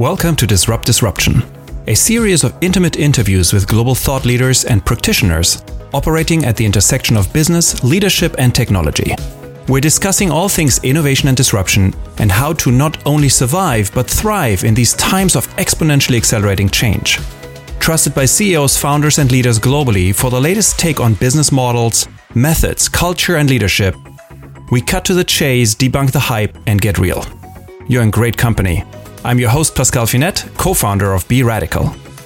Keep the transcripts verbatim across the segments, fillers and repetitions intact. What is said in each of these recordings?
Welcome to Disrupt Disruption, a series of intimate interviews with global thought leaders and practitioners operating at the intersection of business, leadership, and technology. We're discussing all things innovation and disruption and how to not only survive but thrive in these times of exponentially accelerating change. Trusted by C E Os, founders, and leaders globally for the latest take on business models, methods, culture, and leadership, we cut to the chase, debunk the hype, and get real. You're in great company. I'm your host, Pascal Finette, co-founder of Be Radical.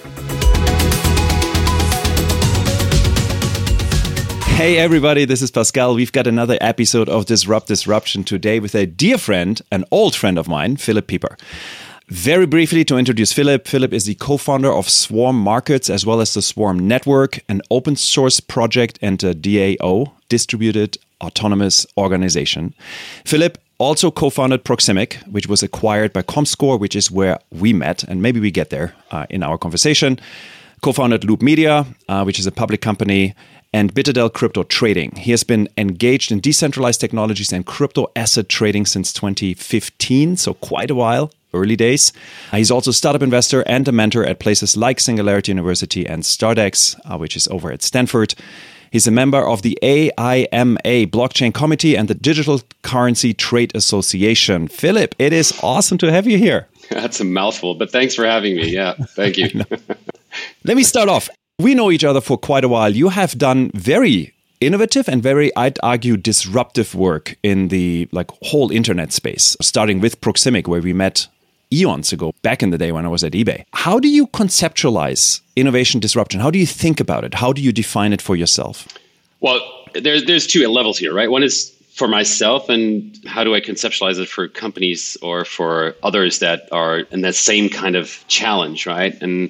Hey everybody, this is Pascal. We've got another episode of Disrupt Disruption today with a dear friend, an old friend of mine, Philipp Pieper. Very briefly to introduce Philipp, Philipp is the co-founder of Swarm Markets as well as the Swarm Network, an open source project and a D A O, Distributed Autonomous Organization. Philipp also co-founded Proximic, which was acquired by Comscore, which is where we met, and maybe we get there uh, in our conversation. Co-founded Loop Media, uh, which is a public company, and Bitadel Crypto Trading. He has been engaged in decentralized technologies and crypto asset trading since twenty fifteen, so quite a while, early days. Uh, he's also a startup investor and a mentor at places like Singularity University and Stardex, uh, which is over at Stanford. He's a member of the A I M A Blockchain Committee and the Digital Currency Trade Association. Philipp, it is awesome to have you here. That's a mouthful, but thanks for having me. Yeah, thank you. Let me start off. We know each other for quite a while. You have done very innovative and very, I'd argue, disruptive work in the like whole internet space, starting with Proximic, where we met eons ago, back in the day when I was at eBay. How do you conceptualize innovation disruption? How do you think about it? How do you define it for yourself? Well, there's there's two levels here, right? One is for myself, and how do I conceptualize it for companies or for others that are in that same kind of challenge, right? And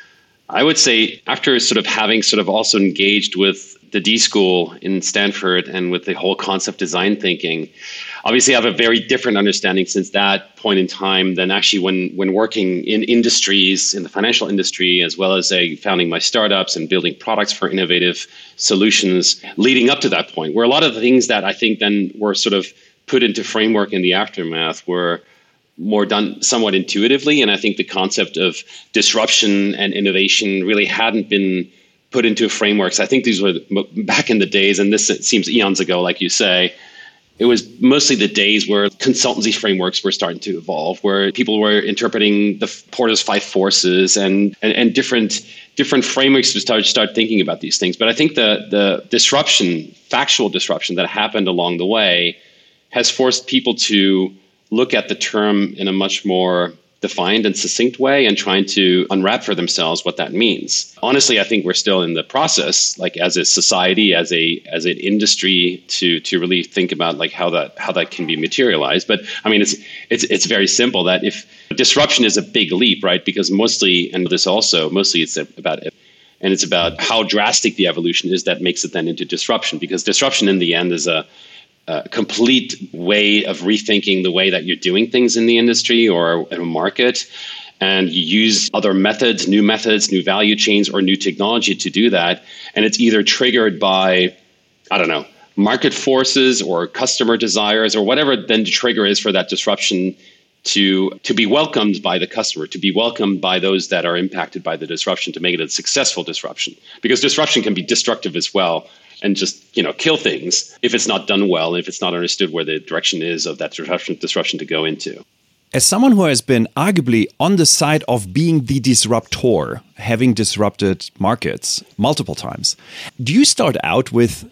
I would say after sort of having sort of also engaged with the D School in Stanford and with the whole concept design thinking, obviously I have a very different understanding since that point in time than actually when when working in industries, in the financial industry, as well as a, founding my startups and building products for innovative solutions leading up to that point, where a lot of the things that I think then were sort of put into framework in the aftermath were more done somewhat intuitively. And I think the concept of disruption and innovation really hadn't been put into frameworks. I think these were back in the days, and this seems eons ago, like you say, it was mostly the days where consultancy frameworks were starting to evolve, where people were interpreting the Porter's five forces and, and, and different different frameworks to start, start thinking about these things. But I think the, the disruption, factual disruption that happened along the way has forced people to look at the term in a much more defined and succinct way and trying to unwrap for themselves what that means. Honestly, I think we're still in the process, like as a society, as a as an industry, to to really think about like how that how that can be materialized. But I mean, it's it's it's very simple that if disruption is a big leap, right? Because mostly, and this also mostly it's about and it's about how drastic the evolution is that makes it then into disruption. Because disruption in the end is a a complete way of rethinking the way that you're doing things in the industry or in a market. And you use other methods, new methods, new value chains, or new technology to do that. And it's either triggered by, I don't know, market forces or customer desires or whatever then the trigger is for that disruption to, to be welcomed by the customer, to be welcomed by those that are impacted by the disruption, to make it a successful disruption. Because disruption can be destructive as well, and just, you know, kill things if it's not done well, if it's not understood where the direction is of that disruption, disruption to go into. As someone who has been arguably on the side of being the disruptor, having disrupted markets multiple times, do you start out with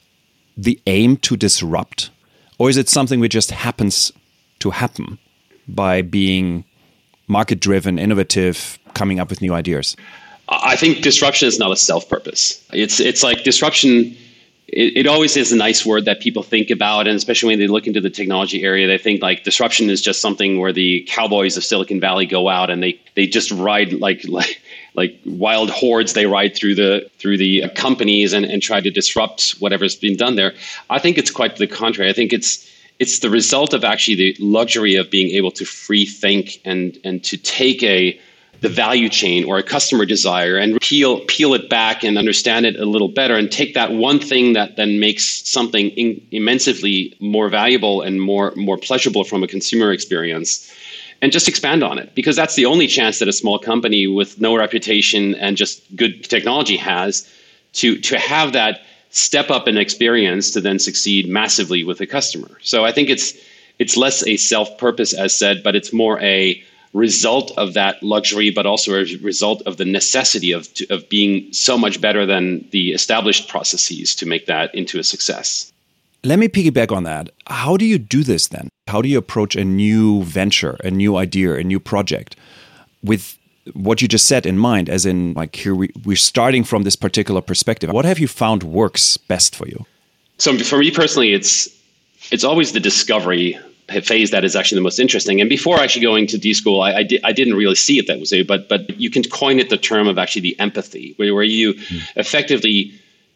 the aim to disrupt? Or is it something which just happens to happen by being market-driven, innovative, coming up with new ideas? I think disruption is not a self-purpose. It's it's like disruption, it, it always is a nice word that people think about, and especially when they look into the technology area, they think like disruption is just something where the cowboys of Silicon Valley go out and they they just ride like like like wild hordes. They ride through the through the companies and, and try to disrupt whatever's been done there. I think it's quite the contrary. I think it's it's the result of actually the luxury of being able to free think and and to take a the value chain or a customer desire and peel peel it back and understand it a little better and take that one thing that then makes something in, immensely more valuable and more more pleasurable from a consumer experience and just expand on it, because that's the only chance that a small company with no reputation and just good technology has to to have that step up in experience to then succeed massively with a customer. So I think it's it's less a self-purpose, as said, but it's more a result of that luxury, but also a result of the necessity of of being so much better than the established processes to make that into a success. Let me piggyback on that. How do you do this then? How do you approach a new venture, a new idea, a new project with what you just said in mind, as in like here we, we're starting from this particular perspective? What have you found works best for you? So for me personally, it's it's always the discovery phase that is actually the most interesting. And before actually going to D school, I, I, di- I didn't really see it that way, but but you can coin it the term of actually the empathy, where, where you mm. effectively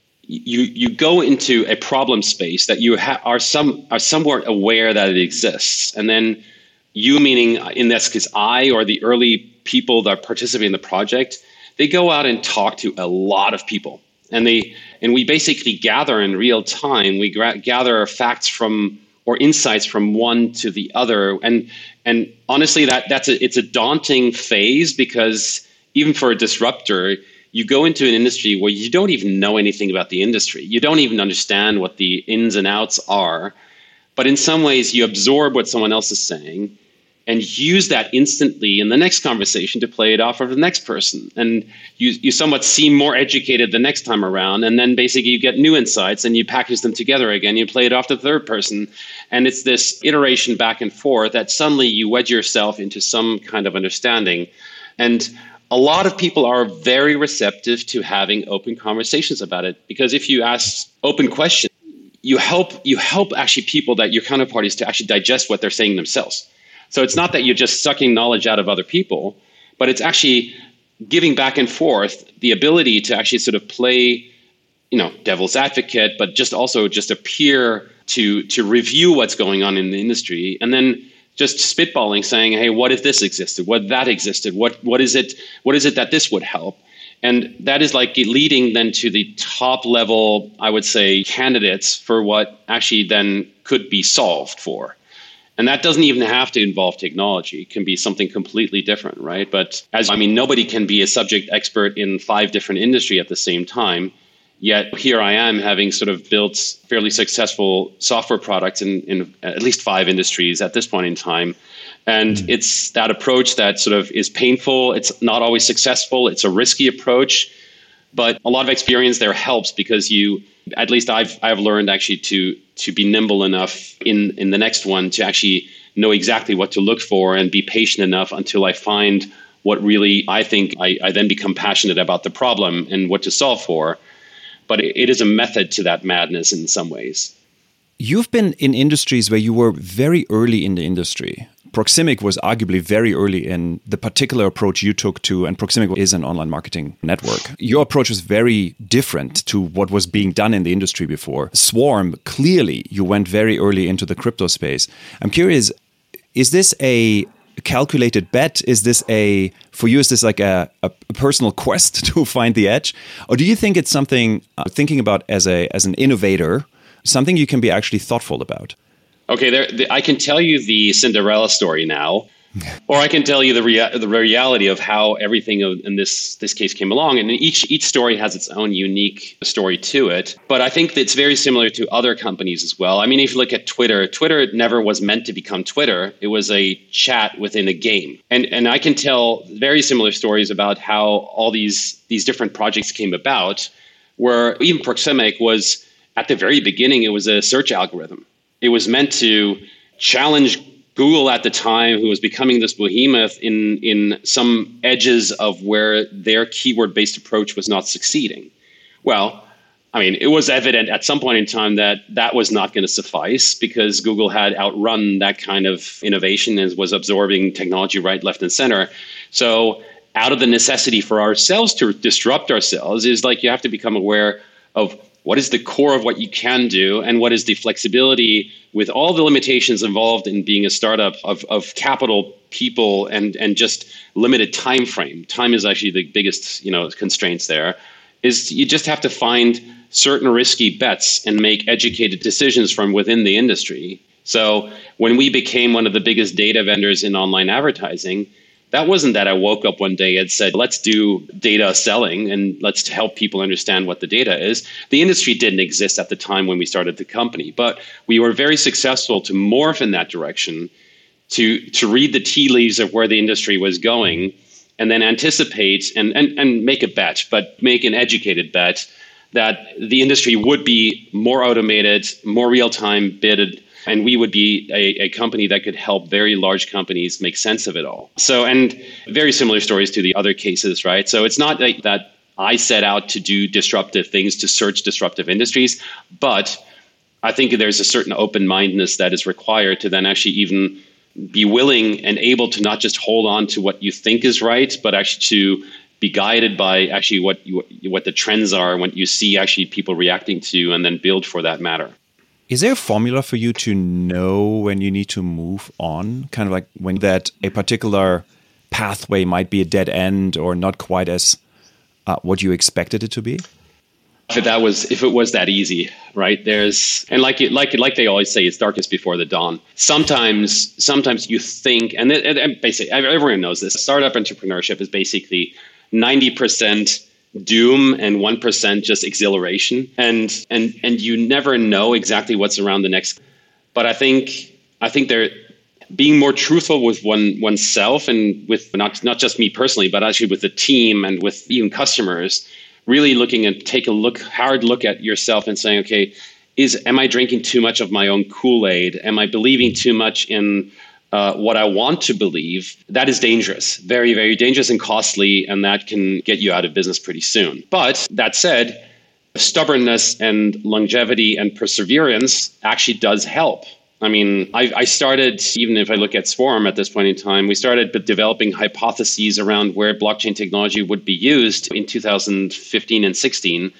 you you go into a problem space that you ha- are some are somewhat aware that it exists, and then you, meaning in this case I or the early people that participate in the project, they go out and talk to a lot of people, and they and we basically gather in real time. We gra- gather facts from or insights from one to the other, and and honestly, that that's a it's a daunting phase, because even for a disruptor, you go into an industry where you don't even know anything about the industry. You don't even understand what the ins and outs are. But in some ways, you absorb what someone else is saying and use that instantly in the next conversation to play it off of the next person. And you, you somewhat seem more educated the next time around. And then basically you get new insights and you package them together again. You play it off to the third person. And it's this iteration back and forth that suddenly you wedge yourself into some kind of understanding. And a lot of people are very receptive to having open conversations about it, because if you ask open questions, you help you help actually people, that your counterparties, to actually digest what they're saying themselves. So it's not that you're just sucking knowledge out of other people, but it's actually giving back and forth the ability to actually sort of play, you know, devil's advocate, but just also just appear to to review what's going on in the industry, and then just spitballing, saying, hey, what if this existed? What if that existed? What what is it? What is it that this would help? And that is like leading then to the top level, I would say, candidates for what actually then could be solved for. And that doesn't even have to involve technology. It can be something completely different, right? But as I mean, nobody can be a subject expert in five different industries at the same time. Yet here I am, having sort of built fairly successful software products in, in at least five industries at this point in time. And mm. it's that approach that sort of is painful. It's not always successful. It's a risky approach. But a lot of experience there helps, because you, at least I've I've learned actually to to be nimble enough in, in the next one to actually know exactly what to look for and be patient enough until I find what really I think I, I then become passionate about the problem and what to solve for. But it is a method to that madness in some ways. You've been in industries where you were very early in the industry. Proximic was arguably very early in the particular approach you took to, and Proximic is an online marketing network. Your approach was very different to what was being done in the industry before. Swarm, clearly, you went very early into the crypto space. I'm curious, is this a calculated bet? Is this a, for you, is this like a, a personal quest to find the edge? Or do you think it's something, uh, thinking about as a as an innovator, something you can be actually thoughtful about? Okay, there, the, I can tell you the Cinderella story now, or I can tell you the rea- the reality of how everything in this this case came along. And each each story has its own unique story to it. But I think that it's very similar to other companies as well. I mean, if you look at Twitter, Twitter never was meant to become Twitter. It was a chat within a game. And and I can tell very similar stories about how all these these different projects came about, where even Proximic was, at the very beginning, it was a search algorithm. It was meant to challenge Google at the time, who was becoming this behemoth in, in some edges of where their keyword-based approach was not succeeding. Well, I mean, it was evident at some point in time that that was not going to suffice, because Google had outrun that kind of innovation and was absorbing technology right, left, and center. So out of the necessity for ourselves to disrupt ourselves is like you have to become aware of what is the core of what you can do, and what is the flexibility with all the limitations involved in being a startup of, of capital, people, and and just limited time frame. Time is actually the biggest, you know, constraints there. Is you just have to find certain risky bets and make educated decisions from within the industry So when we became one of the biggest data vendors in online advertising, that wasn't that I woke up one day and said, let's do data selling and let's help people understand what the data is. The industry didn't exist at the time when we started the company, but we were very successful to morph in that direction, to, to read the tea leaves of where the industry was going, and then anticipate and, and, and make a bet, but make an educated bet that the industry would be more automated, more real-time bidded, and we would be a, a company that could help very large companies make sense of it all. So, and very similar stories to the other cases, right? So it's not like that I set out to do disruptive things, to search disruptive industries, but I think there's a certain open-mindedness that is required to then actually even be willing and able to not just hold on to what you think is right, but actually to be guided by actually what you, what the trends are, what you see actually people reacting to, and then build for that matter. Is there a formula for you to know when you need to move on? Kind of like when that a particular pathway might be a dead end or not quite as uh, what you expected it to be? If that was, if it was that easy, right? There's, and like like like they always say, it's darkest before the dawn. Sometimes, sometimes you think, and, it, and basically everyone knows this. Startup entrepreneurship is basically ninety percent doom and one percent just exhilaration, and and and you never know exactly what's around the next. But I think I think they're being more truthful with one oneself and with not not just me personally, but actually with the team and with even customers. Really looking and take a look, hard look at yourself and saying, okay, is am I drinking too much of my own Kool-Aid? Am I believing too much in Uh, what I want to believe? That is dangerous, very, very dangerous and costly, and that can get you out of business pretty soon. But that said, stubbornness and longevity and perseverance actually does help. I mean, I, I started, even if I look at Swarm at this point in time, we started developing hypotheses around where blockchain technology would be used in two thousand fifteen and sixteen.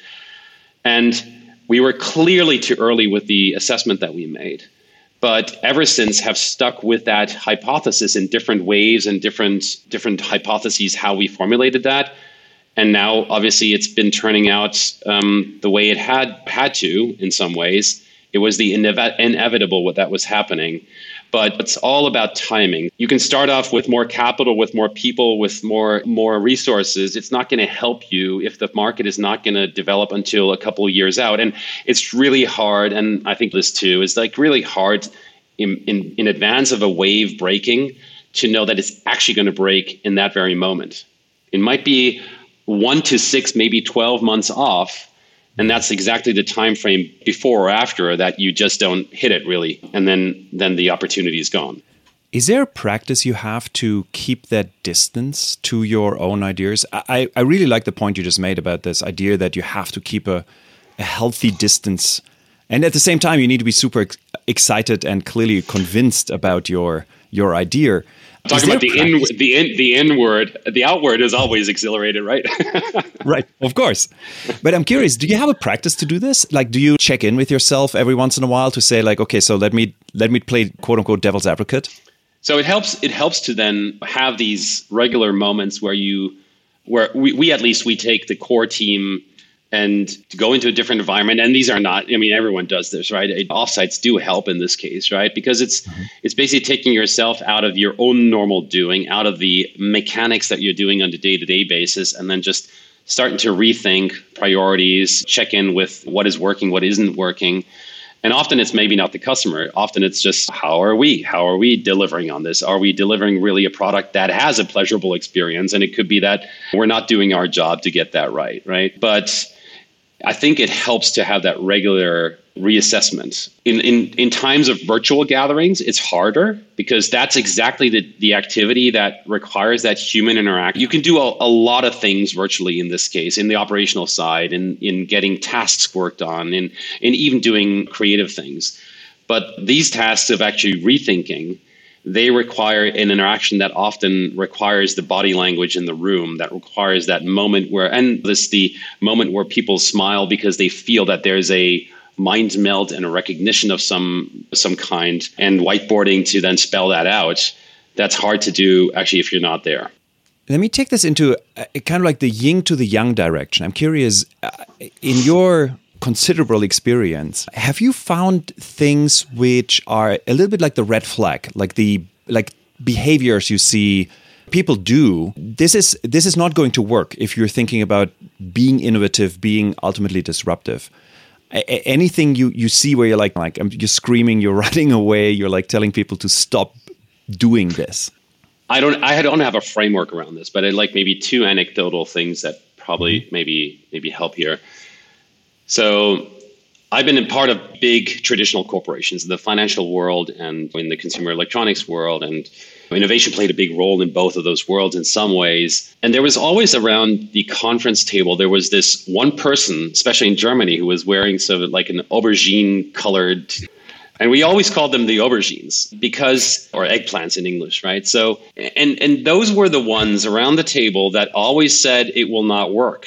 And we were clearly too early with the assessment that we made. But ever since have stuck with that hypothesis in different ways and different different hypotheses how we formulated that. And now, obviously, it's been turning out um, the way it had had to in some ways. It was the inev- inevitable what that was happening. But it's all about timing. You can start off with more capital, with more people, with more more resources. It's not going to help you if the market is not going to develop until a couple of years out. And it's really hard, and I think this too, is like really hard in, in, in advance of a wave breaking to know that it's actually going to break in that very moment. It might be one to six, maybe twelve months off. And that's exactly the time frame before or after that you just don't hit it really. And then, then the opportunity is gone. Is there a practice you have to keep that distance to your own ideas? I, I really like the point you just made about this idea that you have to keep a, a healthy distance. And at the same time, you need to be super ex- excited and clearly convinced about your your idea. Talking about the in, the in, the inward, the outward is always exhilarated, right? Right, of course. But I'm curious, do you have a practice to do this? Like, do you check in with yourself every once in a while to say, like, okay, so let me let me play quote unquote devil's advocate? So it helps. It helps to then have these regular moments where you, where we, we at least we take the core team and to go into a different environment. And these are not, I mean, everyone does this, right? Offsites do help in this case, right? Because it's mm-hmm. it's basically taking yourself out of your own normal doing, out of the mechanics that you're doing on a day-to-day basis, and then just starting to rethink priorities, check in with what is working, what isn't working. And often it's maybe not the customer. Often it's just, how are we? How are we delivering on this? Are we delivering really a product that has a pleasurable experience? And it could be that we're not doing our job to get that right, right? But I think it helps to have that regular reassessment. In, in in times of virtual gatherings, it's harder because that's exactly the, the activity that requires that human interaction. You can do a, a lot of things virtually in this case, in the operational side, in, in getting tasks worked on, in, in even doing creative things. But these tasks of actually rethinking, they require an interaction that often requires the body language in the room, that requires that moment where, and this the moment where people smile because they feel that there's a mind melt and a recognition of some some kind, and whiteboarding to then spell that out. That's hard to do actually if you're not there. Let me take this into a, kind of like the yin to the yang direction. I'm curious, uh, in your considerable experience. Have you found things which are a little bit like the red flag, like the like behaviors you see people do? This is this is not going to work if you're thinking about being innovative, being ultimately disruptive. A- anything you, you see where you're like like you're screaming, you're running away, you're like telling people to stop doing this. I don't I don't have a framework around this, but I like maybe two anecdotal things that probably mm-hmm. maybe maybe help here. So I've been a part of big traditional corporations in the financial world and in the consumer electronics world, and innovation played a big role in both of those worlds in some ways. And there was always around the conference table, there was this one person, especially in Germany, who was wearing sort of like an aubergine colored, and we always called them the aubergines because, or eggplants in English, right? So, and, and those were the ones around the table that always said it will not work.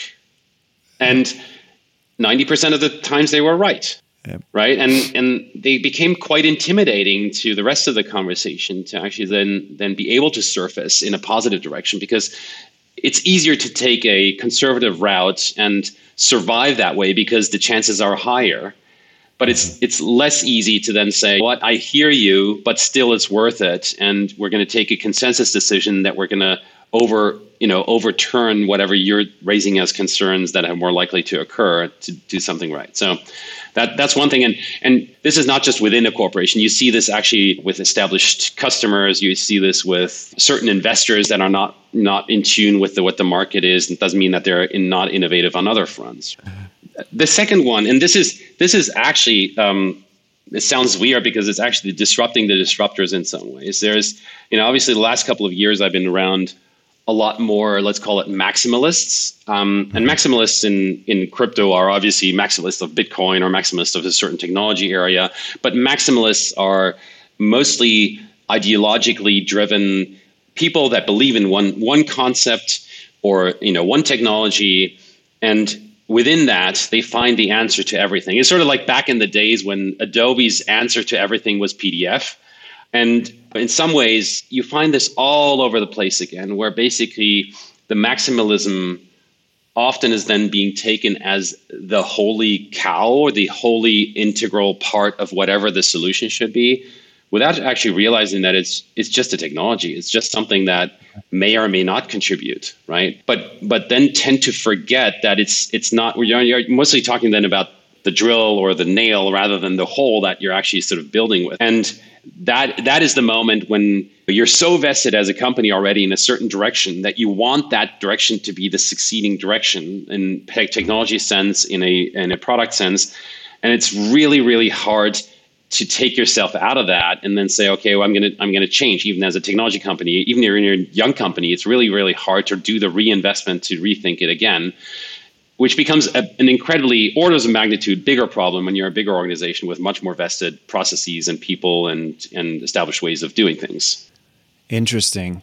And ninety percent of the times they were right. Yep. Right. And and they became quite intimidating to the rest of the conversation to actually then then be able to surface in a positive direction, because it's easier to take a conservative route and survive that way because the chances are higher. But it's it's less easy to then say, what, I hear you, but still it's worth it. And we're going to take a consensus decision that we're going to over, you know, overturn whatever you're raising as concerns that are more likely to occur to do something right. So that that's one thing. And and this is not just within a corporation. You see this actually with established customers. You see this with certain investors that are not not in tune with the, what the market is. It doesn't mean that they're in, not innovative on other fronts. The second one, and this is this is actually, um, it sounds weird because it's actually disrupting the disruptors in some ways. There's, you know, obviously the last couple of years I've been around a lot more, let's call it maximalists. Um, and maximalists in, in crypto are obviously maximalists of Bitcoin or maximalists of a certain technology area. But maximalists are mostly ideologically driven people that believe in one one concept or, you know, one technology. And within that, they find the answer to everything. It's sort of like back in the days when Adobe's answer to everything was P D F. And in some ways, you find this all over the place again, where basically the maximalism often is then being taken as the holy cow or the holy integral part of whatever the solution should be, without actually realizing that it's it's just a technology. It's just something that may or may not contribute, right? But but then tend to forget that it's it's not. You're, you're mostly talking then about the drill or the nail rather than the hole that you're actually sort of building with. And that that is the moment when you're so vested as a company already in a certain direction that you want that direction to be the succeeding direction in technology sense, in a in a product sense. And it's really, really hard to take yourself out of that and then say, okay, well, I'm going to I'm going to change. Even as a technology company, even if you're in your young company, it's really, really hard to do the reinvestment to rethink it again, which becomes a, an incredibly orders of magnitude bigger problem when you're a bigger organization with much more vested processes and people and, and established ways of doing things. Interesting.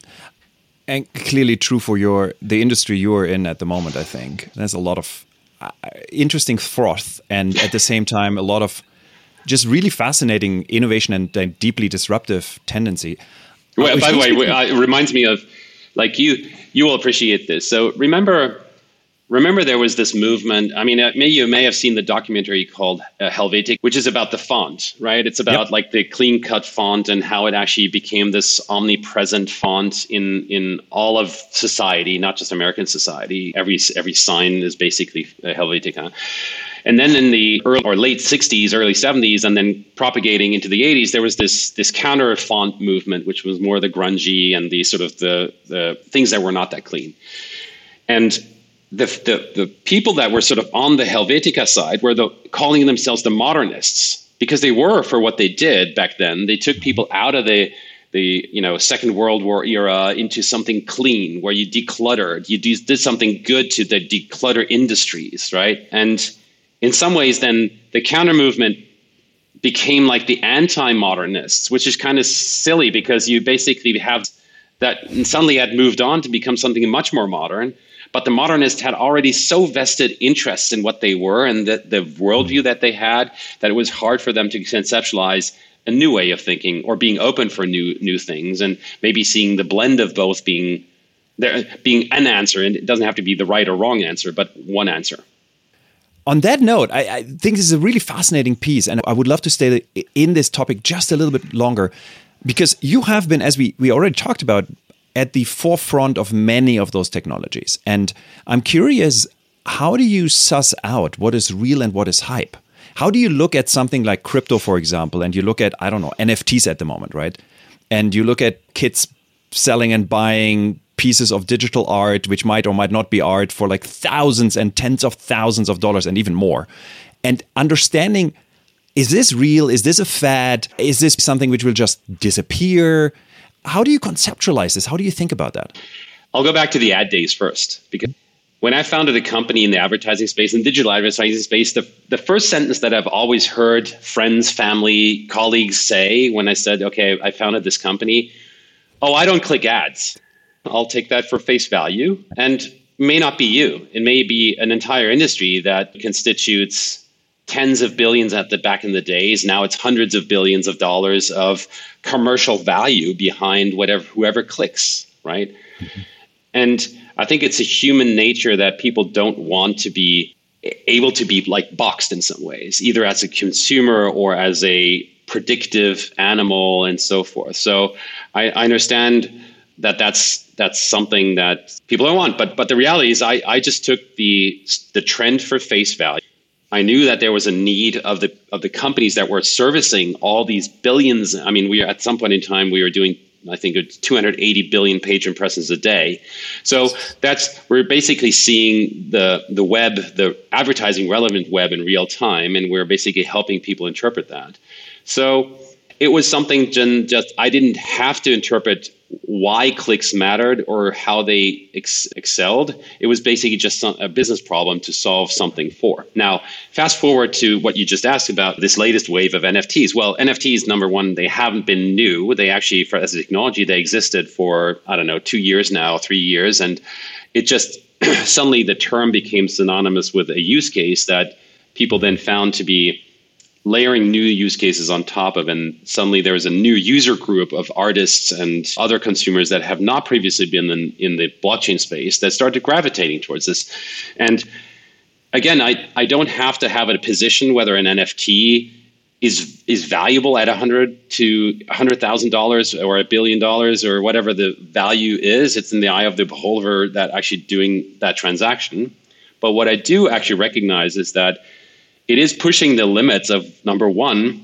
And clearly true for your the industry you're in at the moment, I think. There's a lot of uh, interesting froth and at the same time, a lot of just really fascinating innovation and uh, deeply disruptive tendency. Well, by the way, it reminds me of, like, you you will appreciate this. So remember... Remember, there was this movement. I mean, uh, may, you may have seen the documentary called uh, Helvetica, which is about the font, right? It's about yep. like the clean cut font and how it actually became this omnipresent font in, in all of society, not just American society. Every every sign is basically uh, Helvetica. And then in the early or late sixties, early seventies, and then propagating into the eighties, there was this this counter font movement, which was more the grungy and the sort of the, the things that were not that clean. And The, the the people that were sort of on the Helvetica side were the calling themselves the modernists, because they were, for what they did back then. They took people out of the the you know Second World War era into something clean, where you decluttered, you did, did something good to the declutter industries, right? And in some ways, then the counter movement became like the anti-modernists, which is kind of silly because you basically have that suddenly had moved on to become something much more modern. But the modernists had already so vested interests in what they were and the, the worldview that they had that it was hard for them to conceptualize a new way of thinking or being open for new new things, and maybe seeing the blend of both being there being an answer. And it doesn't have to be the right or wrong answer, but one answer. On that note, I, I think this is a really fascinating piece, and I would love to stay in this topic just a little bit longer, because you have been, as we, we already talked about, at the forefront of many of those technologies. And I'm curious, how do you suss out what is real and what is hype? How do you look at something like crypto, for example, and you look at, I don't know, N F Ts at the moment, right? And you look at kids selling and buying pieces of digital art, which might or might not be art, for like thousands and tens of thousands of dollars and even more. And understanding, is this real? Is this a fad? Is this something which will just disappear? How do you conceptualize this? How do you think about that? I'll go back to the ad days first, because when I founded a company in the advertising space and digital advertising space, the, the first sentence that I've always heard friends, family, colleagues say when I said, okay, I founded this company, oh, I don't click ads. I'll take that for face value. And it may not be you. It may be an entire industry that constitutes tens of billions at the back in the days. Now it's hundreds of billions of dollars of commercial value behind whatever whoever clicks, right? Mm-hmm. And I think it's a human nature that people don't want to be able to be like boxed in some ways, either as a consumer or as a predictive animal and so forth. So I, I understand that that's that's something that people don't want. But but the reality is I, I just took the the trend for face value. I knew that there was a need of the of the companies that were servicing all these billions. I mean, we are, at some point in time, we were doing, I think, two hundred eighty billion page impressions a day. So that's, we're basically seeing the the web, the advertising relevant web in real time, and we're basically helping people interpret that. So it was something just, I didn't have to interpret why clicks mattered or how they ex- excelled. It was basically just some, a business problem to solve something for. Now, fast forward to what you just asked about, this latest wave of N F Ts. Well, N F Ts, number one, they haven't been new. They actually, for, as a technology, they existed for, I don't know, two years now, three years. And it just, suddenly the term became synonymous with a use case that people then found to be layering new use cases on top of, and suddenly there was a new user group of artists and other consumers that have not previously been in, in the blockchain space that started gravitating towards this. And again, I, I don't have to have a position whether an N F T is is valuable at a hundred to a hundred thousand dollars or a billion dollars or whatever the value is. It's in the eye of the beholder that actually doing that transaction. But what I do actually recognize is that it is pushing the limits of, number one,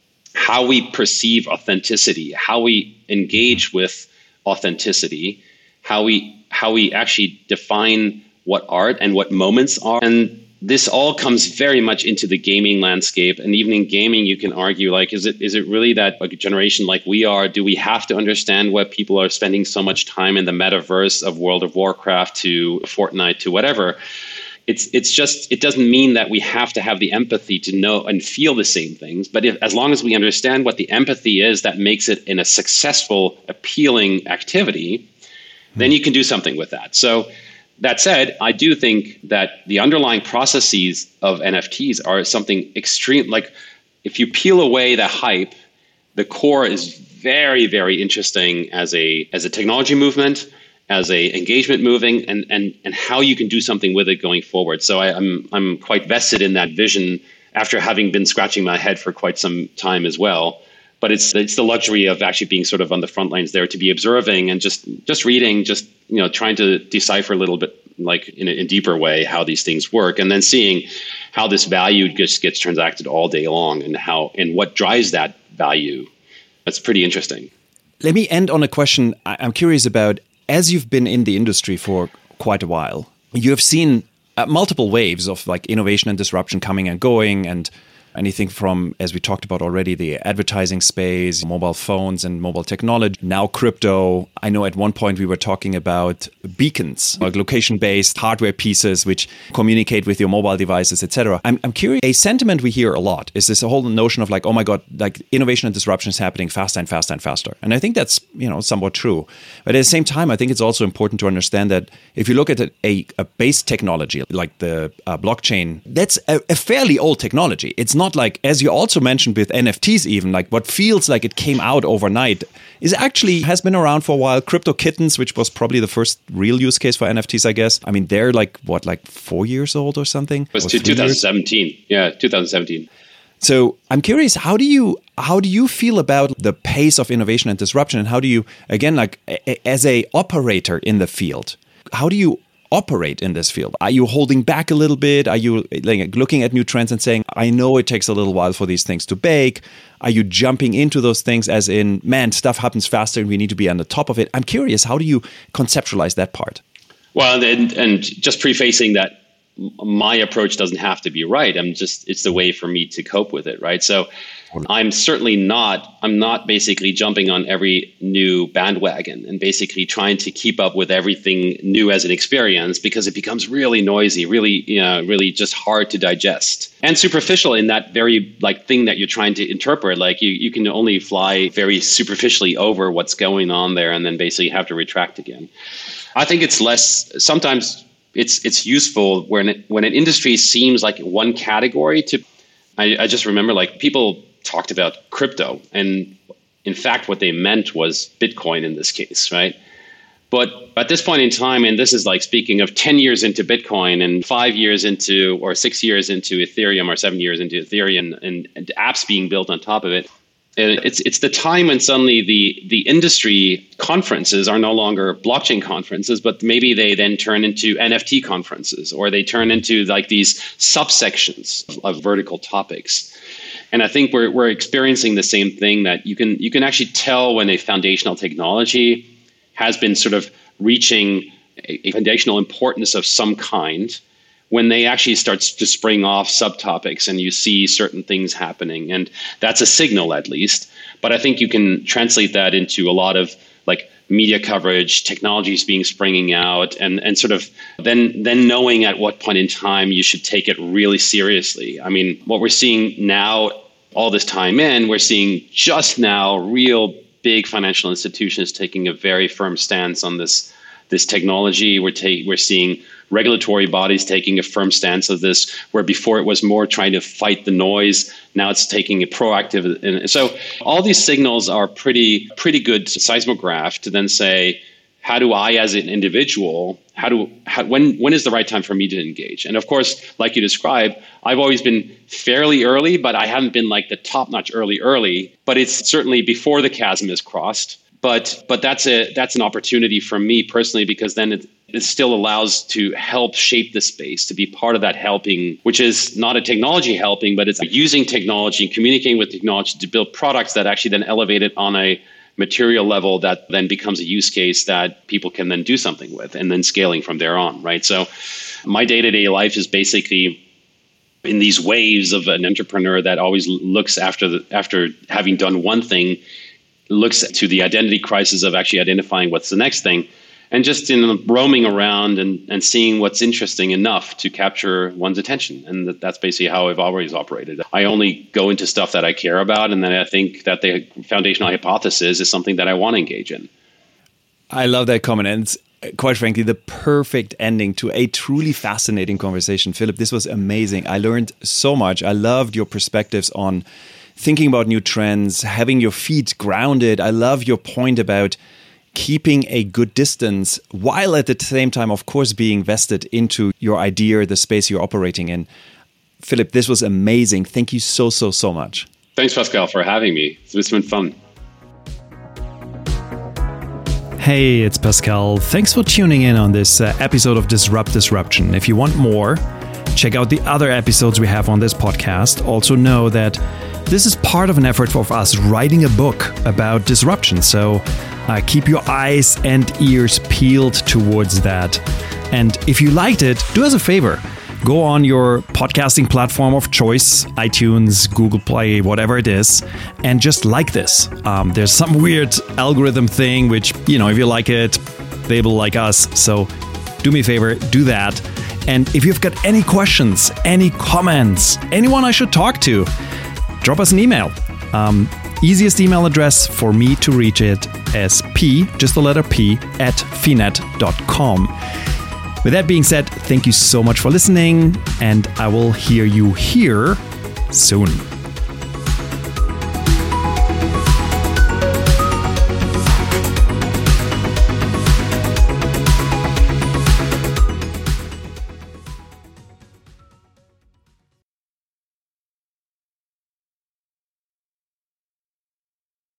how we perceive authenticity, how we engage with authenticity, how we how we actually define what art and what moments are. And this all comes very much into the gaming landscape. And even in gaming, you can argue, like, is it is it really that a generation like we are? Do we have to understand what people are spending so much time in the metaverse of World of Warcraft to Fortnite to whatever? It's it's just, it doesn't mean that we have to have the empathy to know and feel the same things. But if, as long as we understand what the empathy is that makes it in a successful, appealing activity, mm-hmm. then you can do something with that. So that said, I do think that the underlying processes of N F Ts are something extreme. Like if you peel away the hype, the core is very, very interesting as a as a technology movement, as a engagement moving, and and and how you can do something with it going forward. So I, I'm I'm quite vested in that vision after having been scratching my head for quite some time as well. But it's it's the luxury of actually being sort of on the front lines there, to be observing and just just reading, just you know trying to decipher a little bit, like in a, in a deeper way, how these things work, and then seeing how this value just gets transacted all day long, and how and what drives that value. That's pretty interesting. Let me end on a question I'm curious about. As you've been in the industry for quite a while, you have seen uh, multiple waves of like innovation and disruption coming and going, and anything from, as we talked about already, the advertising space, mobile phones and mobile technology, now crypto. I know at one point we were talking about beacons, like location-based hardware pieces which communicate with your mobile devices, et cetera. I'm, I'm curious, a sentiment we hear a lot is this whole notion of like, oh my God, like innovation and disruption is happening faster and faster and faster. And I think that's, you know, somewhat true. But at the same time, I think it's also important to understand that if you look at a, a base technology like the uh, blockchain, that's a, a fairly old technology. It's not not like, as you also mentioned with N F Ts even, like what feels like it came out overnight is actually has been around for a while. Crypto Kittens, which was probably the first real use case for N F Ts, I guess. I mean, they're like, what, like four years old or something? It was twenty seventeen. Yeah, twenty seventeen. So I'm curious, how do you how do you feel about the pace of innovation and disruption? And how do you, again, like a, as a operator in the field, how do you operate in this field? Are you holding back a little bit? Are you like looking at new trends and saying, I know it takes a little while for these things to bake? Are you jumping into those things as in, man, stuff happens faster and we need to be on the top of it? I'm curious, how do you conceptualize that part? Well, and, and just prefacing that, my approach doesn't have to be right. I'm just, it's the way for me to cope with it, right? So I'm certainly not, I'm not basically jumping on every new bandwagon and basically trying to keep up with everything new as an experience, because it becomes really noisy, really, you know, really just hard to digest and superficial in that very like thing that you're trying to interpret. Like you, you can only fly very superficially over what's going on there and then basically have to retract again. I think it's less, sometimes It's it's useful when it, when an industry seems like one category to. I, I just remember like people talked about crypto, and in fact, what they meant was Bitcoin in this case, right? But at this point in time, and this is like speaking of ten years into Bitcoin and five years into or six years into Ethereum or seven years into Ethereum and, and apps being built on top of it. It's it's the time when suddenly the, the industry conferences are no longer blockchain conferences, but maybe they then turn into N F T conferences, or they turn into like these subsections of, of vertical topics. And I think we're we're experiencing the same thing, that you can you can actually tell when a foundational technology has been sort of reaching a, a foundational importance of some kind, when they actually start to spring off subtopics and you see certain things happening. And that's a signal, at least. But I think you can translate that into a lot of like media coverage, technologies being springing out, and, and sort of then, then knowing at what point in time you should take it really seriously. I mean, what we're seeing now, all this time in, we're seeing just now real big financial institutions taking a very firm stance on this, this technology. We're, ta- we're seeing regulatory bodies taking a firm stance of this, where before it was more trying to fight the noise. Now it's taking a proactive. And so all these signals are pretty, pretty good seismograph to then say, how do I, as an individual, how do, how, when, when is the right time for me to engage? And of course, like you described, I've always been fairly early, but I haven't been like the top-notch early, early, but it's certainly before the chasm is crossed. But but that's a that's an opportunity for me personally, because then it, it still allows to help shape the space, to be part of that helping, which is not a technology helping, but it's using technology and communicating with technology to build products that actually then elevate it on a material level that then becomes a use case that people can then do something with, and then scaling from there on, right? So my day-to-day life is basically in these waves of an entrepreneur that always looks after the, after having done one thing, looks to the identity crisis of actually identifying what's the next thing, and just in roaming around and, and seeing what's interesting enough to capture one's attention. And that, that's basically how I've always operated. I only go into stuff that I care about, and then I think that the foundational hypothesis is something that I want to engage in. I love that comment. And it's, quite frankly, the perfect ending to a truly fascinating conversation. Philip, this was amazing. I learned so much. I loved your perspectives on thinking about new trends, having your feet grounded. I love your point about keeping a good distance while at the same time, of course, being vested into your idea, the space you're operating in. Philip, this was amazing. Thank you so, so, so much. Thanks, Pascal, for having me. It's been fun. Hey, it's Pascal. Thanks for tuning in on this uh, episode of Disrupt Disruption. If you want more, check out the other episodes we have on this podcast. Also know that this is part of an effort of us writing a book about disruption. So uh, keep your eyes and ears peeled towards that. And if you liked it, do us a favor. Go on your podcasting platform of choice, iTunes, Google Play, whatever it is, and just like this. Um, there's some weird algorithm thing, which, you know, if you like it, they will like us. So do me a favor, do that. And if you've got any questions, any comments, anyone I should talk to, drop us an email. Um, easiest email address for me to reach it is p, just the letter p, at finet dot com. With that being said, thank you so much for listening, and I will hear you here soon.